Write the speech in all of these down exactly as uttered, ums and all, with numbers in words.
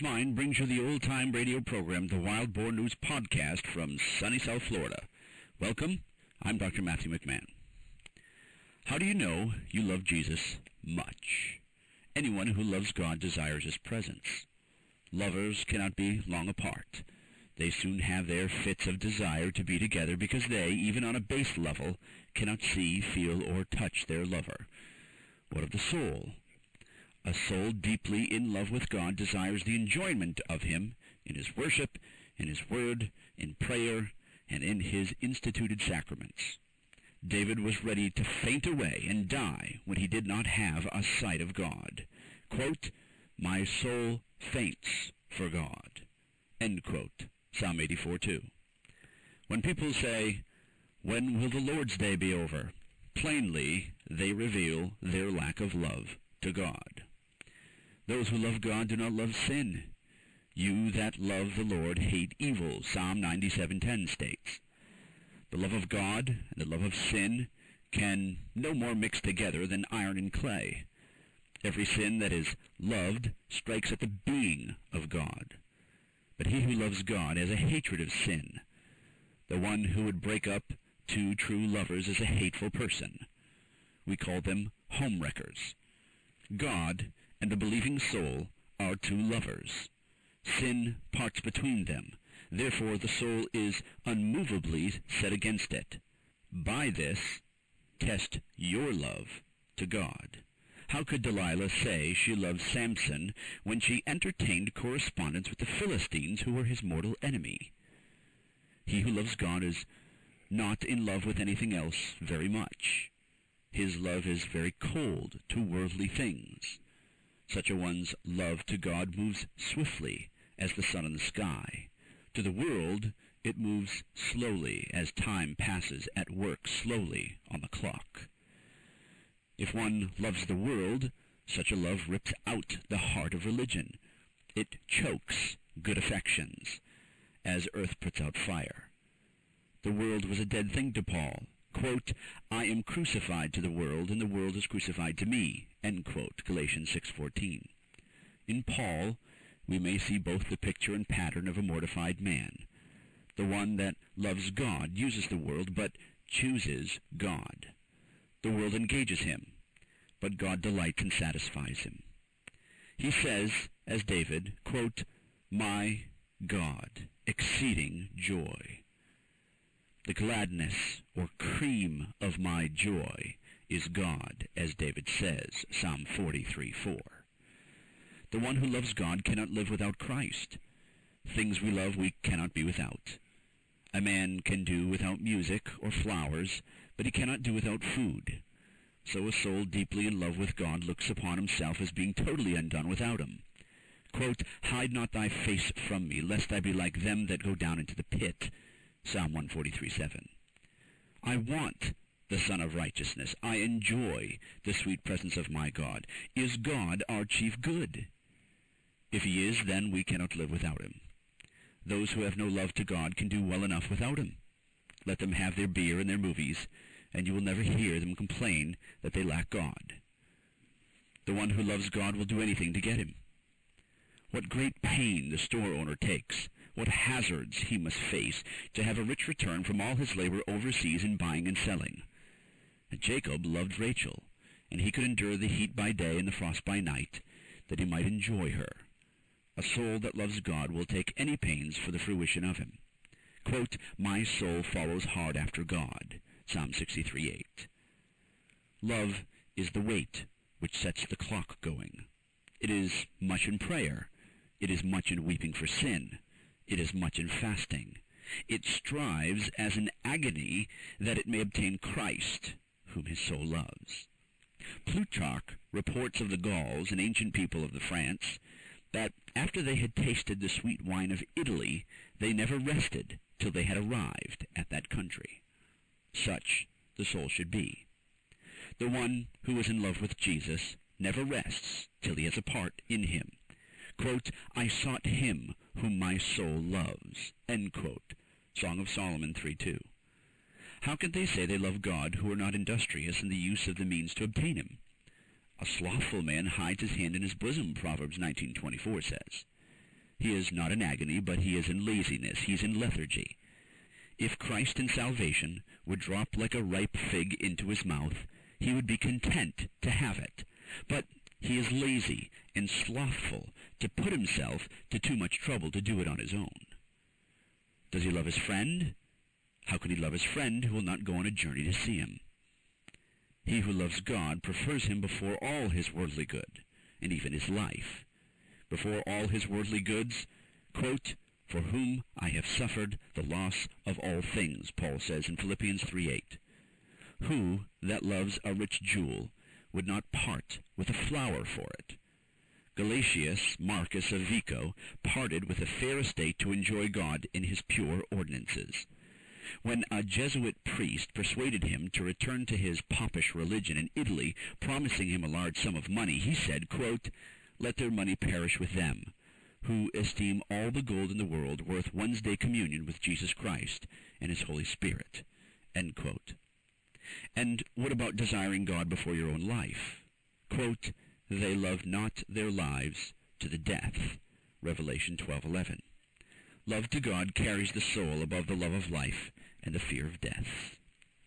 Mind brings you the old-time radio program, the Wild Boar News Podcast from sunny South Florida. Welcome. I'm Doctor Matthew McMahon. How do you know you love Jesus much? Anyone who loves God desires His presence. Lovers cannot be long apart. They soon have their fits of desire to be together because they, even on a base level, cannot see, feel, or touch their lover. What of the soul? A soul deeply in love with God desires the enjoyment of Him in His worship, in His word, in prayer, and in His instituted sacraments. David was ready to faint away and die when he did not have a sight of God. Quote, "My soul faints for God." End quote. Psalm eighty-four two. When people say, "When will the Lord's Day be over?" plainly they reveal their lack of love to God. Those who love God do not love sin. You that love the Lord hate evil, Psalm ninety-seven ten states. The love of God and the love of sin can no more mix together than iron and clay. Every sin that is loved strikes at the being of God. But he who loves God has a hatred of sin. The one who would break up two true lovers is a hateful person. We call them homewreckers. God and the believing soul are two lovers. Sin parts between them. Therefore the soul is unmovably set against it. By this, test your love to God. How could Delilah say she loved Samson when she entertained correspondence with the Philistines, who were his mortal enemy? He who loves God is not in love with anything else very much. His love is very cold to worldly things. Such a one's love to God moves swiftly as the sun in the sky. To the world, it moves slowly as time passes at work slowly on the clock. If one loves the world, such a love rips out the heart of religion. It chokes good affections, as earth puts out fire. The world was a dead thing to Paul. Quote, "I am crucified to the world, and the world is crucified to me." End quote, Galatians six fourteen. In Paul, we may see both the picture and pattern of a mortified man. The one that loves God uses the world, but chooses God. The world engages him, but God delights and satisfies him. He says, as David, quote, "My God, exceeding joy." The gladness or cream of my joy is God, as David says, Psalm forty-three four. The one who loves God cannot live without Christ. Things we love we cannot be without. A man can do without music or flowers, but he cannot do without food. So a soul deeply in love with God looks upon himself as being totally undone without him. Quote, "Hide not thy face from me, lest I be like them that go down into the pit." Psalm one forty-three seven. I want the Son of Righteousness. I enjoy the sweet presence of my God. Is God our chief good? If he is, then we cannot live without him. Those who have no love to God can do well enough without him. Let them have their beer and their movies, and you will never hear them complain that they lack God. The one who loves God will do anything to get him. What great pain the store owner takes, what hazards he must face to have a rich return from all his labor overseas in buying and selling. And Jacob loved Rachel, and he could endure the heat by day and the frost by night, that he might enjoy her. A soul that loves God will take any pains for the fruition of him. Quote, "My soul follows hard after God." Psalm sixty-three eight. Love is the weight which sets the clock going. It is much in prayer. It is much in weeping for sin. It is much in fasting. It strives as an agony that it may obtain Christ, whom his soul loves. Plutarch reports of the Gauls, an ancient people of the France, that after they had tasted the sweet wine of Italy, they never rested till they had arrived at that country. Such the soul should be. The one who is in love with Jesus never rests till he has a part in him. Quote, "I sought him whom my soul loves." End quote. Song of Solomon three two. How can they say they love God who are not industrious in the use of the means to obtain him? A slothful man hides his hand in his bosom, Proverbs nineteen twenty-four says. He is not in agony, but he is in laziness. He's in lethargy. If Christ and salvation would drop like a ripe fig into his mouth, he would be content to have it. But he is lazy and slothful to put himself to too much trouble to do it on his own. Does he love his friend? How can he love his friend who will not go on a journey to see him? He who loves God prefers him before all his worldly good, and even his life. Before all his worldly goods, quote, "For whom I have suffered the loss of all things," Paul says in Philippians three eight. Who that loves a rich jewel would not part with a flower for it? Galatius Marcus of Vico parted with a fair estate to enjoy God in his pure ordinances. When a Jesuit priest persuaded him to return to his popish religion in Italy, promising him a large sum of money, he said, quote, "Let their money perish with them, who esteem all the gold in the world worth one's day communion with Jesus Christ and his Holy Spirit." End quote. And what about desiring God before your own life? Quote, "They love not their lives to the death." Revelation twelve eleven. Love to God carries the soul above the love of life and the fear of death.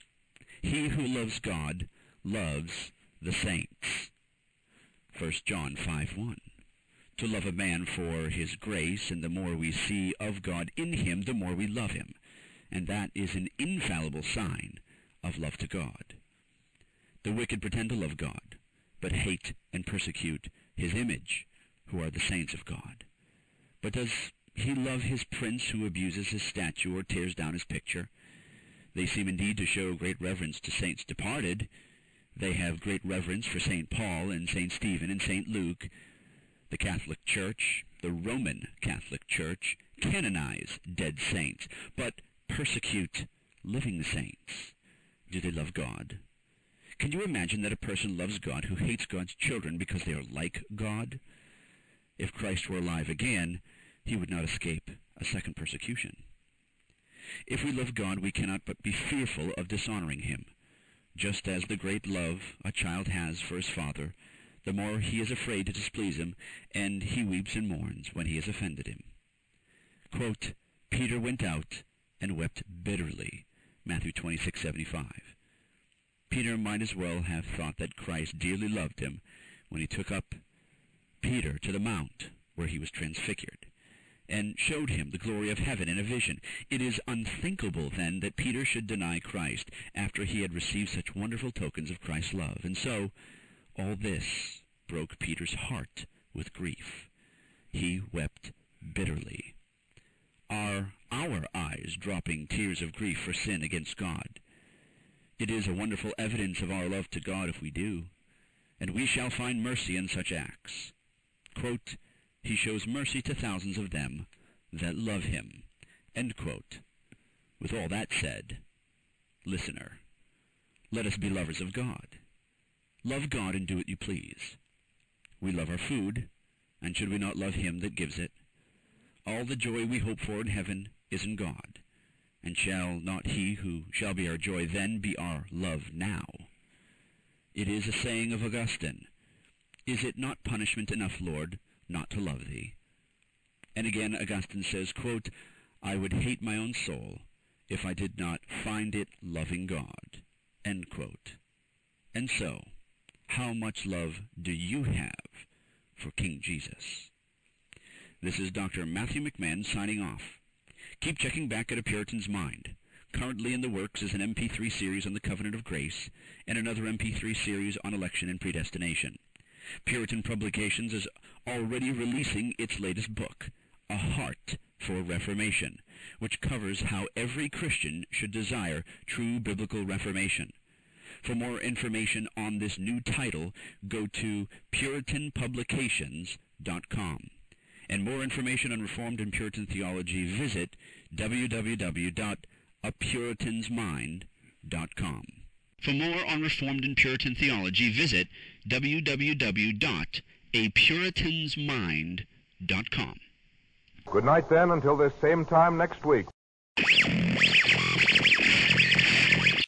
He who loves God loves the saints. First John five one. To love a man for his grace, and the more we see of God in him, the more we love him. And that is an infallible sign of love to God. The wicked pretend to love God, but hate and persecute his image, who are the saints of God. But does he love his prince who abuses his statue or tears down his picture? They seem indeed to show great reverence to saints departed. They have great reverence for Saint Paul and Saint Stephen and Saint Luke. The Catholic Church, the Roman Catholic Church, canonize dead saints, but persecute living saints. Do they love God? Can you imagine that a person loves God who hates God's children because they are like God? If Christ were alive again, he would not escape a second persecution. If we love God, we cannot but be fearful of dishonoring him. Just as the great love a child has for his father, the more he is afraid to displease him, and he weeps and mourns when he has offended him. Quote, "Peter went out and wept bitterly," Matthew twenty-six seventy-five. Peter might as well have thought that Christ dearly loved him when he took up Peter to the mount where he was transfigured, and showed him the glory of heaven in a vision. It is unthinkable, then, that Peter should deny Christ after he had received such wonderful tokens of Christ's love. And so, all this broke Peter's heart with grief. He wept bitterly. Are our eyes dropping tears of grief for sin against God? It is a wonderful evidence of our love to God if we do, and we shall find mercy in such acts. Quote, "He shows mercy to thousands of them that love him." End quote. With all that said, listener, let us be lovers of God. Love God and do what you please. We love our food, and should we not love him that gives it? All the joy we hope for in heaven is in God, and shall not he who shall be our joy then be our love now? It is a saying of Augustine, "Is it not punishment enough, Lord, not to love thee?" And again Augustine says, quote, "I would hate my own soul if I did not find it loving God." End quote. And so, how much love do you have for King Jesus? This is Doctor Matthew McMahon signing off. Keep checking back at A Puritan's Mind. Currently in the works is an M P three series on the Covenant of Grace and another M P three series on election and predestination. Puritan Publications is already releasing its latest book, A Heart for Reformation, which covers how every Christian should desire true biblical reformation. For more information on this new title, go to Puritan Publications dot com. And more information on Reformed and Puritan theology, visit w w w dot a puritan's mind dot com. For more on Reformed and Puritan theology, visit w w w dot a puritan's mind dot com. Good night, then, until this same time next week.